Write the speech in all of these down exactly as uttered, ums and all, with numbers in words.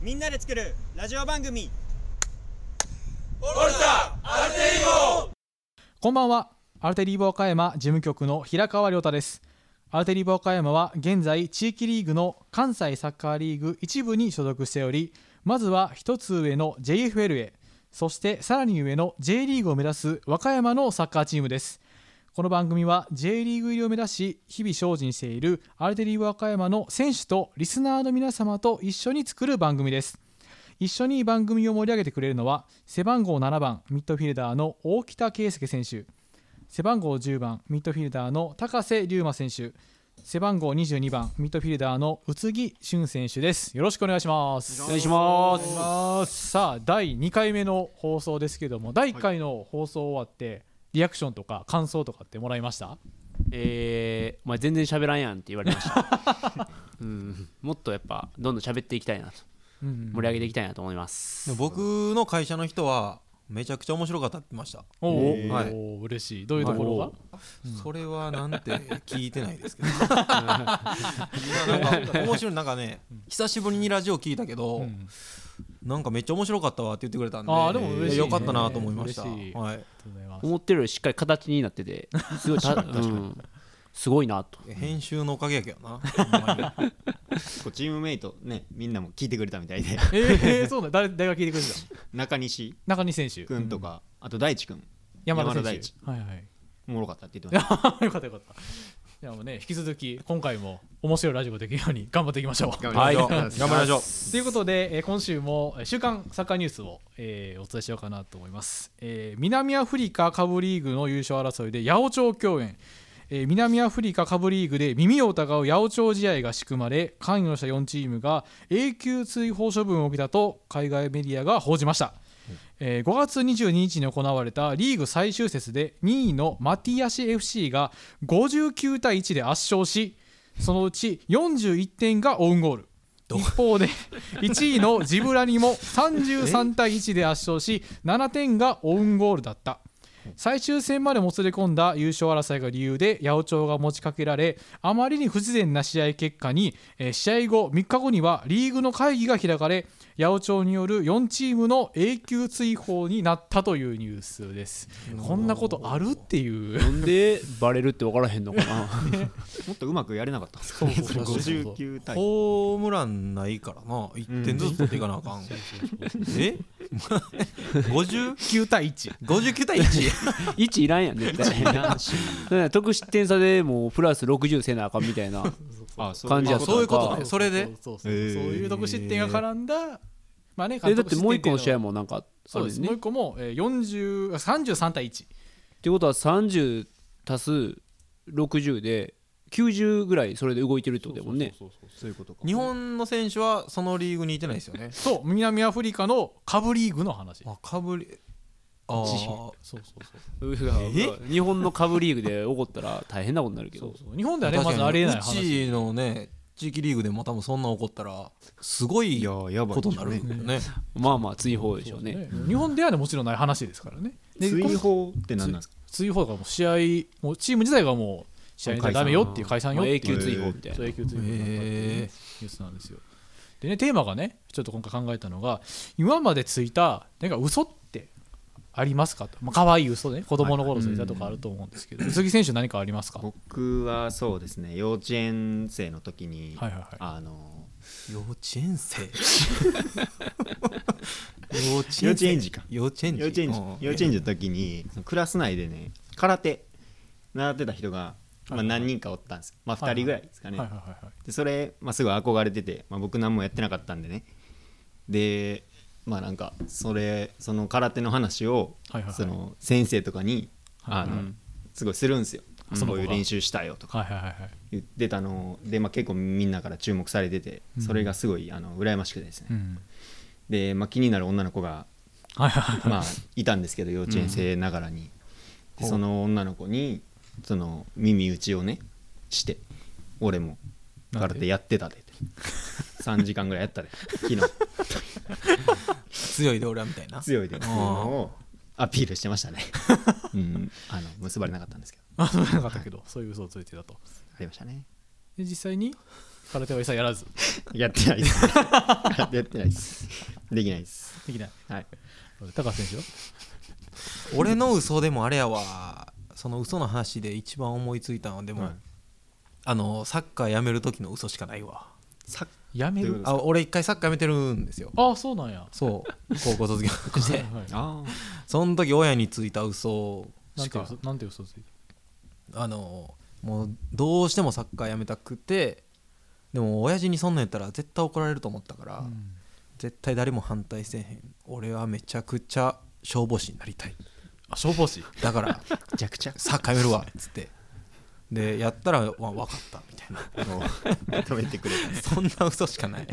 みんなで作るラジオ番組オールスターアルテリーボー。 こんばんは。アルテリーボ岡山事務局の平川亮太です。アルテリーボ岡山は現在地域リーグの関西サッカーリーグ一部に所属しており、まずは一つ上の ジェイエフエル へ、そしてさらに上の J リーグを目指す和歌山のサッカーチームです。この番組は J リーグ入りを目指し日々精進しているアルテリーボ和歌山の選手とリスナーの皆様と一緒に作る番組です。一緒に番組を盛り上げてくれるのは背番号ななばんミッドフィルダーの大北圭介選手、背番号じゅうばんミッドフィルダーの高瀬龍馬選手、背番号にじゅうにばんミッドフィルダーの宇津木俊選手です。よろしくお願いします。 お願いします。 さあだいにかいめの放送ですけども、だいいっかいの放送終わってリアクションとか感想とかってもらいました？ えー、お前全然喋らんやんって言われました、うん、もっとやっぱどんどん喋っていきたいなと、うんうん、盛り上げていきたいなと思います。 僕の会社の人はめちゃくちゃ面白かったって言ってました。 おお、はい、嬉しい。どういうところが、はいうん、それはなんて聞いてないですけどなんか面白い。なんかね、久しぶりにラジオ聞いたけど、うん、なんかめっちゃ面白かったわって言ってくれたんで、 あでも嬉しい、ね、 よかったなと思いました。 嬉しい、 はい、 思ってるよりしっかり形になっててすごいた、うん、すごいなと。 編集のおかげやけどなこうチームメイトね、みんなも聞いてくれたみたいでえー、そうだ、誰、誰が聞いてくれた中西中西選手君とか、うん、あと大地君、 山田選手、 大地、 はいはい、 おもろかったって言ってましたよかったよかった。いやもうね、引き続き今回も面白いラジオができるように頑張っていきましょう。 頑張りましょう、 はい、頑張りましょうということで、えー、今週も週刊サッカーニュースを、えー、お伝えしようかなと思います。えー、南アフリカ下部リーグの優勝争いで八百長共演、えー、南アフリカ下部リーグで耳を疑う八百長試合が仕組まれ、関与したよんチームが永久追放処分を受けたと海外メディアが報じました。えー、ごがつにじゅうににちに行われたリーグ最終節でにいのマティアシ エフシー がごじゅうきゅうたいいちで圧勝し、そのうちよんじゅういってんがオウンゴール。一方でいちいのジブラニもさんじゅうさんたいいちで圧勝しななてんがオウンゴールだった。最終戦までもつれ込んだ優勝争いが理由で八百長が持ちかけられ、あまりに不自然な試合結果に、えー、試合後みっかごにはリーグの会議が開かれ、八百長によるよんチームの永久追放になったというニュースです。こんなことあるっていう。 なんでバレるって分からへんのかなね、もっとうまくやれなかったんですかね。ごじゅうきゅうたいホームランないからないってんずつ取っていかなあかんえごじゅうきゅうたいいち ごじゅうきゅうたいいちいちいらんやん絶対得失点差でもうプラスろくじゅうせなあかんみたいな感じやった。 そういうことね。それでそうそうそう、えー、そういう得失点が絡んだ、まあね、 えだってもう一個の試合もなんかそうです、ね、もう一個もよんじゅう、さんじゅうさんたいいちってことはさんじゅう足すろくじゅうできゅうじゅうぐらいそれで動いてるってことだもんね。 そういうことか。 日本の選手はそのリーグにいてないですよね。 そう、南アフリカの下部リーグの話。 あ、下部リーグ、あそうそうそう日本の下部リーグで起こったら大変なことになるけど、 そうそう日本ではねまずありえない話。 うちのね地域リーグでも多分そんな起こったらすごいことになるんだよね。 まあまあ追放でしょうね。 ね、日本ではねもちろんない話ですからね。 追放って何なんですか？ 追放がもう試合もうチーム自体がもう試合にダメよっていう解散よっていう永久追放みたいな、 そう永久追放っていうニュースなんですよ。でね、テーマがねちょっと今回考えたのが、今までついたなんか嘘ってありますかと、まあ、可愛い嘘ね、子供の頃ついたとかあると思うんですけど、宇津木選手何かありますか？ 僕はそうですね、幼稚園生の時に、 はいはいはい、 あの幼稚園生幼稚園児か幼稚園児幼稚園児幼稚園児の時にクラス内でね空手習ってた人が、まあ、何人かおったんですよ、まあ、ふたりぐらいですかね。でそれ、まあ、すごい憧れてて、まあ、僕何もやってなかったんでね、でまあなんかそれその空手の話を、はいはいはい、その先生とかに、はいはい、あのすごいするんですよ、うん、こういう練習したよとか言ってたので、まあ、結構みんなから注目されてて、それがすごいあの羨ましくてですね、うん、で、まあ、気になる女の子が、はいはいはい、まあ、いたんですけど幼稚園生ながらに、うん、その女の子にその耳打ちをねして、俺も空手やってたでさんじかんぐらいやったで昨日強いで俺はみたいな強いでをアピールしてましたね、うん、あの結ばれなかったんですけどあ結ばれなかったけどそういう嘘をついてたとありましたね。 で実際に空手は一切やらずやってないですやってないですできないですできない。 はい高橋選手は俺の嘘でもあれやわ、その嘘の話で一番思いついたのはでも、 はい、 あのサッカーやめる時の嘘しかないわ。 サッやめる。 あ俺一回サッカーやめてるんですよ。 あそうなんや。 そう高校卒業してはいあその時親についた嘘なんしてか嘘なんて嘘ついた。 あのもうどうしてもサッカーやめたくて、でも親父にそんなんやったら絶対怒られると思ったから、うん、絶対誰も反対せえへん、俺はめちゃくちゃ消防士になりたい、 あ消防士だからめちゃくちゃサッカーやめるわっつってでやったら、まあ、分かったみたいな認めてくれたそんな嘘しかない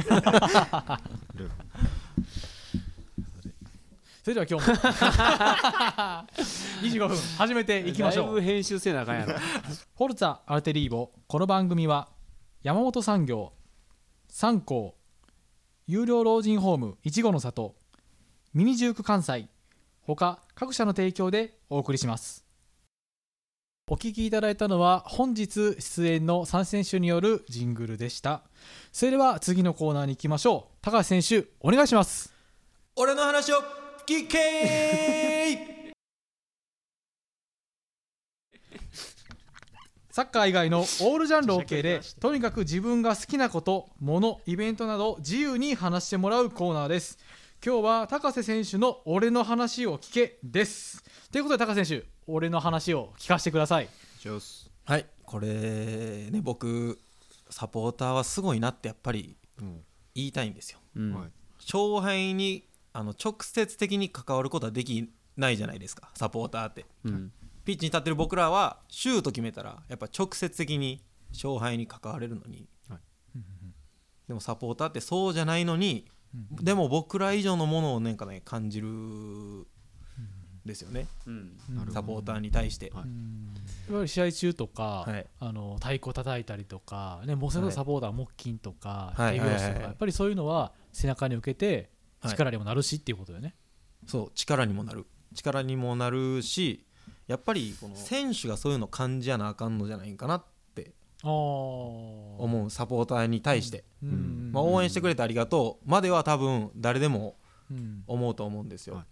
それでは今日もにじゅうごふん始めていきましょう。 だいぶ編集せなあかんやろフォルツァアルテリーボ。この番組は山本産業、三高、有料老人ホームいちごの里、ミニジューク関西他各社の提供でお送りします。お聞きいただいたのは本日出演のさん選手によるジングルでした。それでは次のコーナーに行きましょう。高橋選手お願いします。 俺の話を聞けーサッカー以外のオールジャンル OK でとにかく自分が好きなこと、物、イベントなど自由に話してもらうコーナーです。今日は高瀬選手の俺の話を聞けです。ということで高瀬選手、俺の話を聞かせてください。 はい、これね僕サポーターはすごいなってやっぱり言いたいんですよ、うんはい、勝敗にあの直接的に関わることはできないじゃないですかサポーターって、うん、ピッチに立ってる僕らはシュート決めたらやっぱ直接的に勝敗に関われるのに、はい、でもサポーターってそうじゃないのに、うん、でも僕ら以上のものをなんかね感じるですよね、うん、サポーターに対して、はい、 いわゆる試合中とか、はい、あの太鼓叩いたりとか、ね、もうそれこそサポーター木琴とか手拍子とかやっぱりそういうのは背中に受けて力にもなるしっていうことだよね、 はい、そう力にもなる力にもなるしやっぱりこの選手がそういうの感じやなあかんのじゃないかなって思うサポーターに対して、うんうんまあ、応援してくれてありがとうまでは多分誰でも思うと思うんですよ、うん、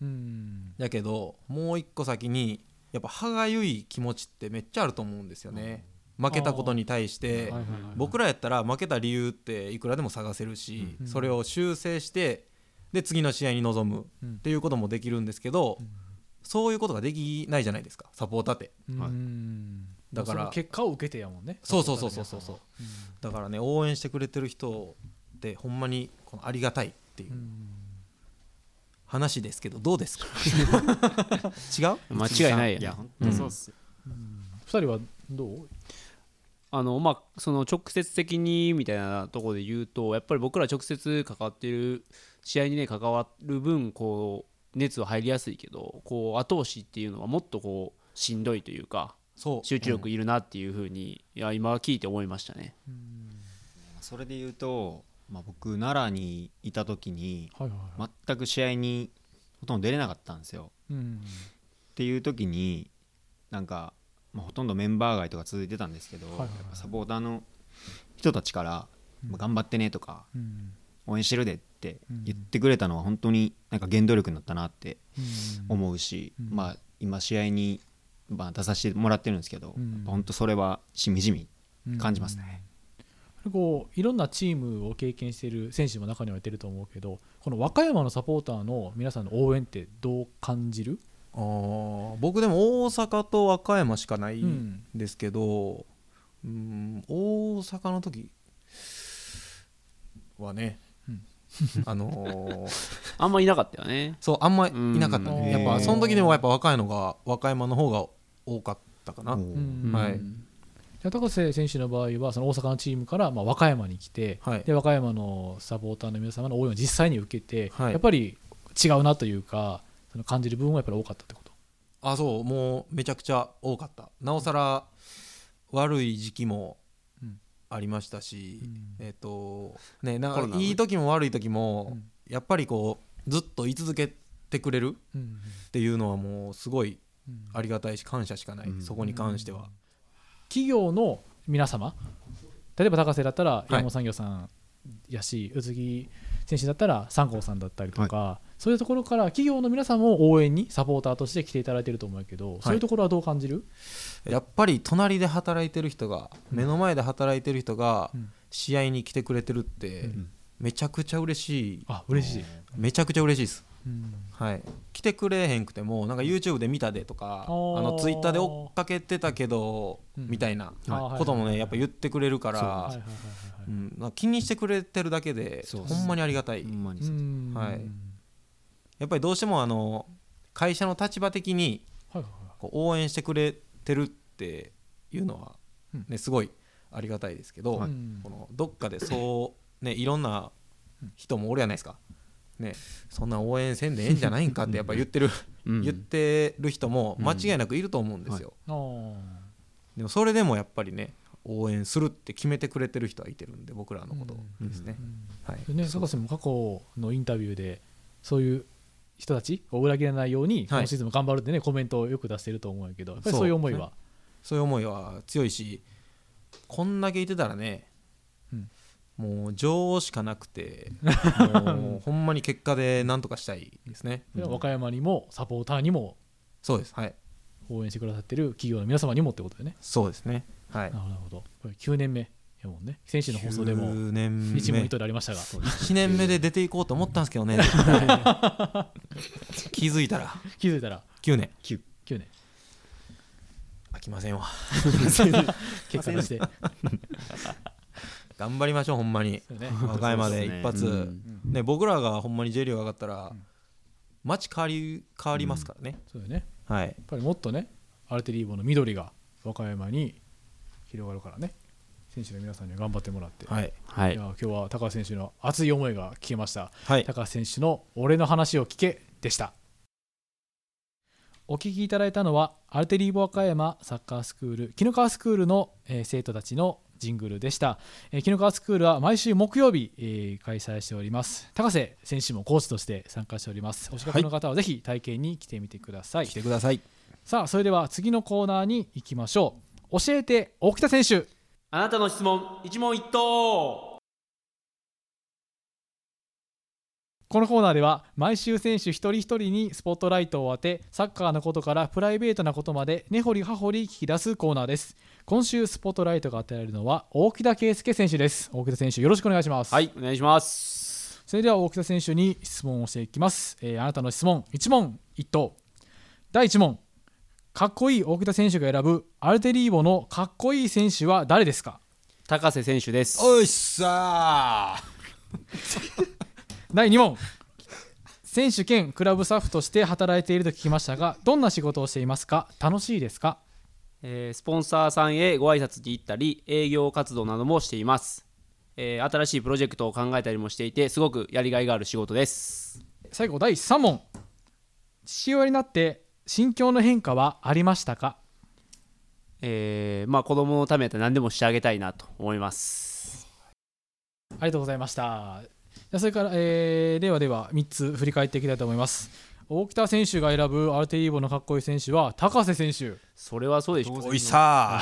だけどもう一個先にやっぱ歯がゆい気持ちってめっちゃあると思うんですよね。負けたことに対して僕らやったら負けた理由っていくらでも探せるし、うん、それを修正してで次の試合に臨むっていうこともできるんですけど、うん、そういうことができないじゃないですかサポーターって、うんはい、だからその結果を受けてやもんね。 そうそうそうそうそうそう、うん、だからね応援してくれてる人ってほんまにこのありがたいっていう、うん話ですけどどうですか違う間違いないやいや本当そうっすよ、 うんうん、ふたりはどうあのまあその直接的にみたいなところで言うとやっぱり僕ら直接関わっている試合にね関わる分こう熱は入りやすいけどこう後押しっていうのはもっとこうしんどいというかそう集中力いるなっていうふうに、うん、いや今聞いて思いましたね。うんそれで言うとまあ、僕奈良にいた時に全く試合にほとんど出れなかったんですよ、うん、っていう時になんか、まあ、ほとんどメンバー外とか続いてたんですけど、はいはいはい、サポーターの人たちから、うんまあ、頑張ってねとか、うん、応援してるでって言ってくれたのは本当になんか原動力になったなって思うし、うんまあ、今試合にまあ出させてもらってるんですけど、うん、本当それはしみじみ感じますね、うんこういろんなチームを経験している選手も中にはいてると思うけどこの和歌山のサポーターの皆さんの応援ってどう感じる？ あ僕でも大阪と和歌山しかないんですけど、うん、大阪の時はね、うん、あのー、 あんまいなかったよね。 そうあんまいなかったね。やっぱその時でもやっぱ若いのが和歌山の方が多かったかな。はい高瀬選手の場合はその大阪のチームからまあ和歌山に来て、はい、で和歌山のサポーターの皆様の応援を実際に受けて、はい、やっぱり違うなというかその感じる部分はやっぱり多かったってこと？ あそうもうめちゃくちゃ多かった。なおさら悪い時期もありましたし、うん、えっ、ー、とねなんかいい時も悪い時も、うん、やっぱりこうずっと居続けてくれるっていうのはもうすごいありがたいし感謝しかない、うん、そこに関しては。 企業の皆様例えば高瀬だったらい山本産業さんやし、宇津木選手だったら三郷さんだったりとか、そういうところから企業の皆さんも応援にサポーターとして来ていただいていると思うけど、そういうところはどう感じる？ やっぱり隣で働いてる人が、目の前で働いてる人が試合に来てくれてるってめちゃくちゃ嬉しい。 あ、嬉しい。 めちゃくちゃ嬉しいです。 うん、 はい、来てくれへんくてもなんか YouTube で見たでとか、あの Twitter で追っかけてたけど、うん、みたいなこともねやっぱ言ってくれるから気にしてくれてるだけでほんまにありがたい。はい、やっぱりどうしてもあの会社の立場的にこう応援してくれてるっていうのは、ね、すごいありがたいですけど、はい、このどっかでそう、ね、いろんな人もおるやないですか。ね、そんな応援せんでええんじゃないんかってやっぱ言ってる、うん、言ってる人も間違いなくいると思うんですよ、うんはい、でもそれでもやっぱりね応援するって決めてくれてる人はいてるんで僕らのことですね。 高瀬も過去のインタビューでそういう人たちを裏切らないように今シーズンも頑張るってねコメントをよく出してると思うんやけど、やっぱりそういう思いはそういう思いは強いし、こんだけいてたらねもう情しかなくてもうほんまに結果でなんとかしたいですね。 和歌山にもサポーターにもそうです、はい、 応援してくださってる企業の皆様にもってことでね。 そうですね、はい、 なるほど。きゅうねんめやもんね。選手の放送でも一問一答でありましたがいちねんめで出ていこうと思ったんですけどね気づいたら気づいたらきゅうねんきゅうねん飽きませんわ結果として頑張りましょうほんまに、ね、和歌山で一発、ねうんね、僕らがほんまに J リーグ上がったら、うん、街変わり変わりますからね、 うん、そうだね、 はい、 やっぱりもっとねアルテリーボの緑が和歌山に広がるからね、選手の皆さんには頑張ってもらって、 はいはい、いや今日は高橋選手の熱い思いが聞けました、 はい、 高橋選手の俺の話を聞けでした。お聞きいただいたのはアルテリーボ和歌山サッカースクール紀の川スクールの、えー、生徒たちのジングルでした。えー、紀の川スクールは毎週木曜日、えー、開催しております。高瀬選手もコーチとして参加しております。お近くの方はぜひ体験に来てみてください。 来てください。 さあそれでは次のコーナーに行きましょう。教えて大北選手。 あなたの質問一問一答。 このコーナーでは毎週選手一人一人にスポットライトを当て、サッカーのことからプライベートなことまで根掘り葉掘り聞き出すコーナーです。今週スポットライトが当てられるのは大北圭介選手です。大北選手よろしくお願いします。 はい、お願いします。 それでは大北選手に質問をしていきます。えー、あなたの質問一問一答。だいいち問、かっこいい大北選手が選ぶアルテリーボのかっこいい選手は誰ですか？ 高瀬選手です。 おいっさーだいに問、選手兼クラブスタッフとして働いていると聞きましたが、どんな仕事をしていますか？楽しいですか？ えー、スポンサーさんへご挨拶に行ったり営業活動などもしています。えー、新しいプロジェクトを考えたりもしていてすごくやりがいがある仕事です。 最後だいさん問、父親になって心境の変化はありましたか？ えーまあ、子供のためだったら何でもしてあげたいなと思います。 ありがとうございました。それから、えー、ではではみっつ振り返っていきたいと思います。大北選手が選ぶアルテリーボのかっこいい選手は高瀬選手。 それはそうでしょう。 おいさ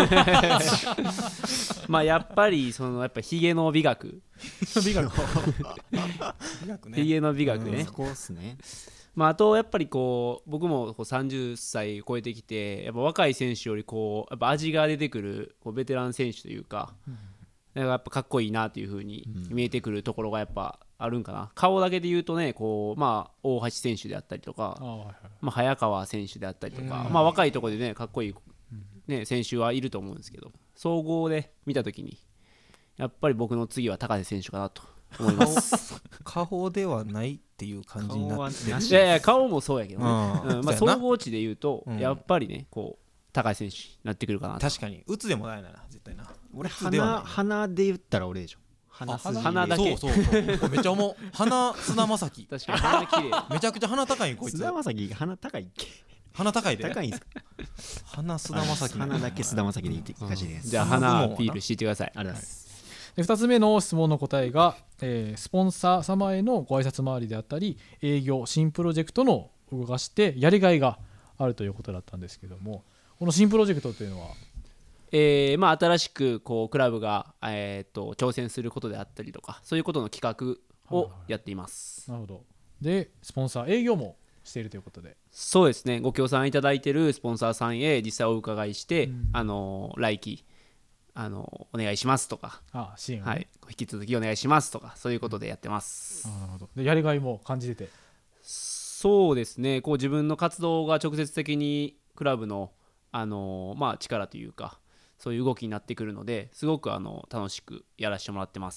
まあやっぱりそのやっぱヒゲの美学美学美学ね、ヒゲの美学ね、 そこっすね。 まあ、あとやっぱりこう僕もこうさんじゅっさい超えてきてやっぱ若い選手よりこうやっぱ味が出てくるこうベテラン選手というか、うん、だからやっぱかっこいいなという風に見えてくるところがやっぱあるんかな。顔だけで言うとねこう、まあ、大橋選手であったりとか、まあ、早川選手であったりとか、まあ、若いところでねかっこいい、ね、選手はいると思うんですけど、総合で見た時にやっぱり僕の次は高瀬選手かなと思います顔ではないっていう感じになってる。 いやいや顔もそうやけどね、うんまあ、総合値で言うと、うん、やっぱりねこう高井選手になってくるかなと。 確かに打つでもないな絶対な。 俺鼻鼻で言ったら俺でしょ。 鼻筋鼻だけ。 そうそうそうめっちゃ思う。鼻菅田将暉。 確かに鼻綺麗。 めちゃくちゃ鼻高いんこいつ。 菅田将暉鼻高いっけ？ 鼻高いで。 高いんすか？ 鼻菅田将暉。 鼻だけ菅田将暉でいいかしです。 じゃあ鼻アピールしてください。 ありがとうございます。 でふたつめの質問の答えが、えー、スポンサー様へのご挨拶回りであったり営業新プロジェクトの動かしてやりがいがあるということだったんですけども、この新プロジェクトというのはえーまあ、新しくこうクラブが、えー、と挑戦することであったりとかそういうことの企画をやっています。 なるほど。でスポンサー営業もしているということで。 そうですね、ご協賛いただいているスポンサーさんへ実際お伺いして、うん、あの来期あのお願いしますとか、 あ支援をね、 はい、引き続きお願いしますとかそういうことでやってます。 あなるほど。でやりがいも感じてて。 そうですね、こう自分の活動が直接的にクラブの、あのまあ、力というかそういう動きになってくるのですごくあの楽しくやらせてもらってます。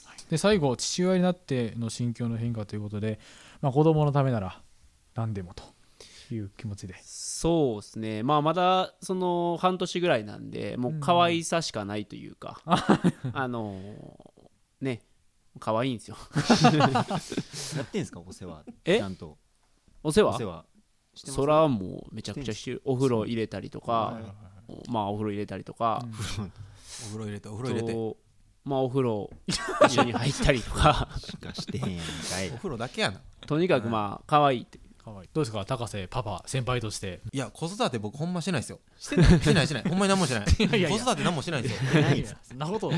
で最後父親になっての心境の変化ということで、まあ、子供のためなら何でもという気持ちで。 そうですね、まあ、まだその半年ぐらいなんでもう可愛さしかないというか、うん、あのね可愛いんですよやってんすかお世話えちゃんとお世話お世話してます？ そらもうめちゃくちゃしてる。お風呂入れたりとか、まあお風呂入れたりとか、 うん、お風呂入れてお風呂入れてまあお風呂一緒に入ったりとかしかしてへんやんかい。 お風呂だけやな。 とにかくまあ可愛いってかわいい。どうですか高瀬パパ先輩として。 いや子育て僕ほんましてないですよ。してないしてないしてないほんまに何もしてないいやいやいや子育て何もしてないんですよ。 ないそんなこと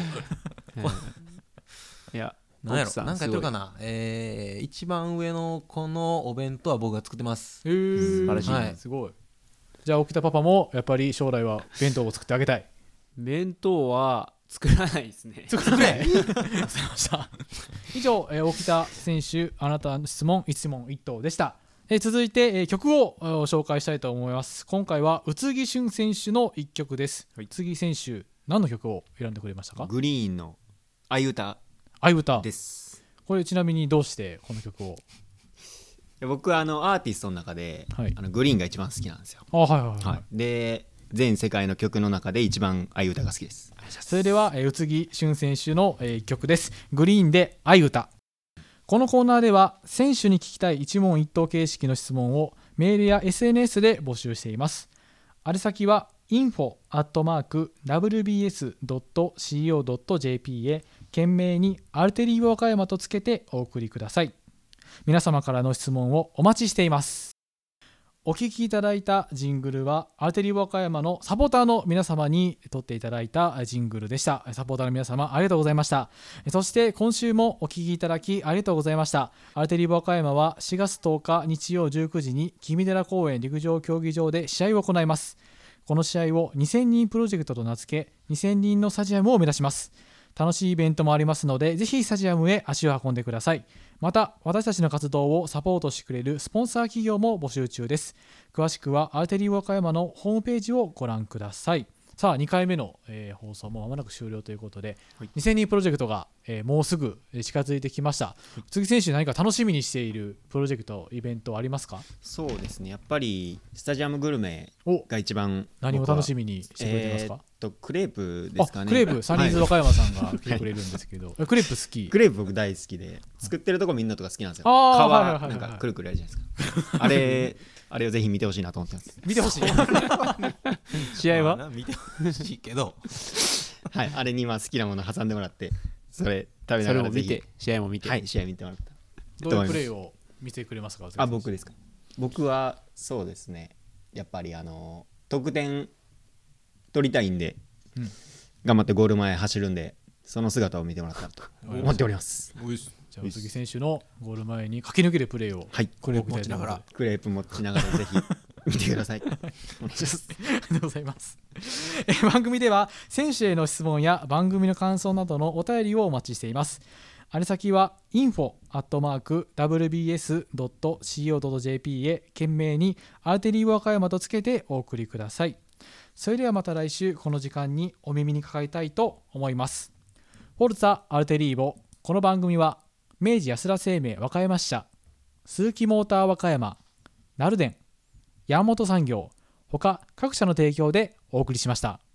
いや何やろ何かやってるかな。えー、一番上のこのお弁当は僕が作ってます。 へー素晴らしい、 はい、 すごい。じゃあ沖田パパもやっぱり将来は弁当を作ってあげたい。 弁当は作らないですね。 作らないすいません以上、えー、沖田選手あなたの質問一問一答でした。えー、続いて、えー、曲を紹介したいと思います。今回は宇津木俊選手の一曲です、はい、宇津木選手何の曲を選んでくれましたか？ グリーンの愛歌愛歌です。 これちなみにどうしてこの曲を？ 僕はあのアーティストの中で、はい、あのグリーンが一番好きなんですよ。 あ、はいはいはいはい、 で全世界の曲の中で一番愛歌が好きです。 それでは、えー、宇津木俊選手の、えー、曲です。グリーンで愛歌。このコーナーでは選手に聞きたい一問一答形式の質問をメールや エスエヌエス で募集しています。宛先は インフォ アットマーク ダブリュービーエス ドット シーオー ドット ジェーピー へ懸命にアルテリー和歌山とつけてお送りください。皆様からの質問をお待ちしています。お聞きいただいたジングルはアルテリー和歌山のサポーターの皆様に撮っていただいたジングルでした。サポーターの皆様ありがとうございました。そして今週もお聞きいただきありがとうございました。アルテリー和歌山はしがつとおか日曜じゅうくじに君寺公園陸上競技場で試合を行います。この試合をにせんにんプロジェクトと名付けにせんにんのスタジアムを目指します。楽しいイベントもありますのでぜひスタジアムへ足を運んでください。また私たちの活動をサポートしてくれるスポンサー企業も募集中です。詳しくはアルテリー和歌山のホームページをご覧ください。さあにかいめの、えー、放送もまもなく終了ということで、はい、にせんにんプロジェクトが、えー、もうすぐ近づいてきました。宇津木選手何か楽しみにしているプロジェクトイベントありますか？ そうですねやっぱりスタジアムグルメが一番何を楽しみにしてくれてますか？ えーとクレープですかね。 クレープサニーズ和歌山さんが来てくれるんですけど、はい、クレープ好き？ クレープ僕大好きで作ってるとこみんなとか好きなんですよ。皮なんかくるくるやるじゃないですか。あれあれをぜひ見てほしいなと思ってます。 見てほしい試合は、まあ、 見てほしいけどはいあれにま好きなもの挟んでもらってそれ食べながらぜひそれも見て試合も見てはい試合見てもらったどういうプレーを見てくれますか？ あ僕ですか。僕はそうですねやっぱりあの得点取りたいんで、うん、頑張ってゴール前走るんでその姿を見てもらったらと思っております。 じゃあ宇津木選手のゴール前に駆け抜けるプレーを、 はい、 クレープ持ちながらクレープ持ちながらぜひ見てください。お願いします。 ありがとうございますえ番組では選手への質問や番組の感想などのお便りをお待ちしています。宛先は インフォ アットマーク ダブリュービーエス ドット シーオー ドット ジェーピー へ懸命にアルテリー和歌山とつけてお送りください。それではまた来週この時間にお耳にかかりたいと思います。フォルツァアルテリーボ。この番組は明治安田生命和歌山支社、鈴木モーター和歌山、ナルデン、山本産業他各社の提供でお送りしました。